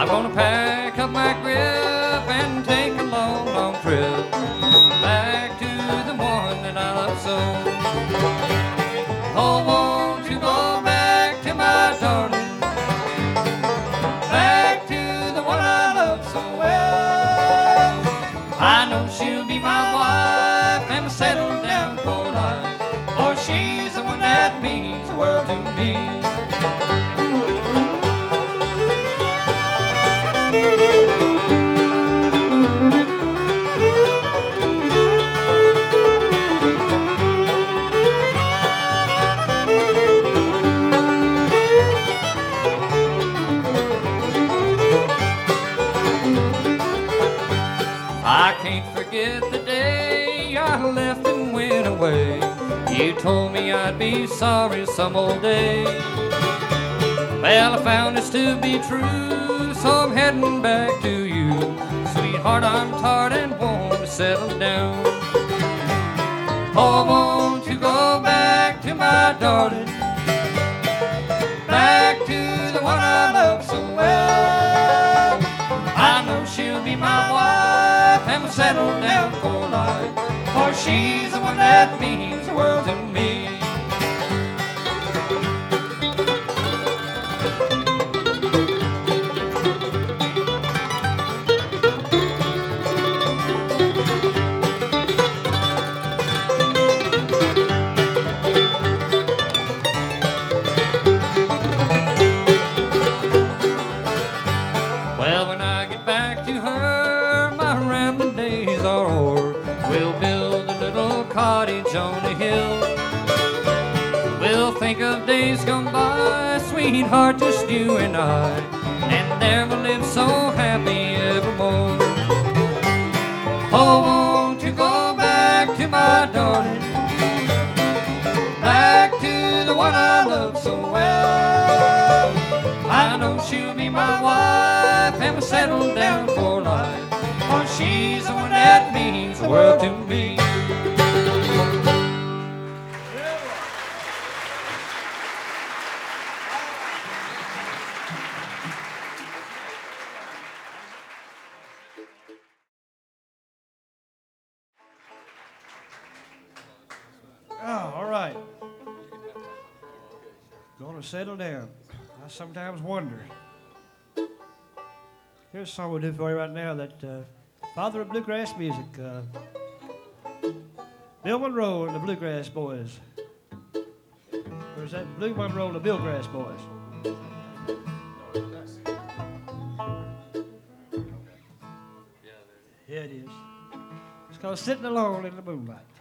I'm gonna pack up my grip and take a long, long trip back to the one that I love so. Oh, won't you go back to my darling, back to the one I love so well. I know she'll be my wife and settle down for life, for she's the one that means the world to me. I can't forget the day I left and went away. You told me I'd be sorry some old day. Well, I found this to be true, so I'm heading back to you. Sweetheart, I'm tired and want to settle down. Oh, won't you go back to my darling, back to the one I love so well. I know she'll be my wife and we'll settle down for life, for she's the one that means the world to me. Well, when I get back to her, my rambling days are o'er. We'll build a little cottage on a hill. We'll think of days gone by, sweetheart, just you and I, and there we'll live so happy evermore. Oh, won't you go back to my darling, back to the one I love so well. I know she'll be my wife and we'll settle down for life, for she's the one that means the world to me. Oh, all right. Gonna settle down. I sometimes wonder. Here's a song we'll do for you right now that father of bluegrass music, Bill Monroe and the Bluegrass Boys. Or is that Blue Monroe and the Billgrass Boys? Yeah, it is. It's called Sitting Alone in the Moonlight.